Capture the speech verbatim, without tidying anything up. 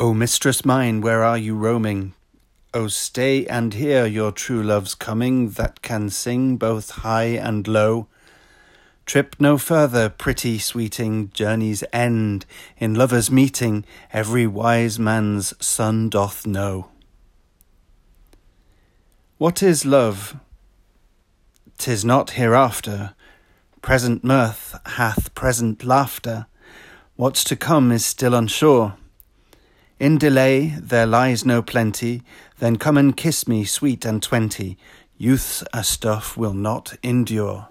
O mistress mine, where are you roaming? O stay and hear your true love's coming, that can sing both high and low. Trip no further, pretty sweeting, journey's end. In lovers' meeting, every wise man's son doth know. What is love? 'Tis not hereafter. Present mirth hath present laughter. What's to come is still unsure. In delay there lies no plenty. Then come and kiss me, sweet and twenty. Youth's a stuff will not endure.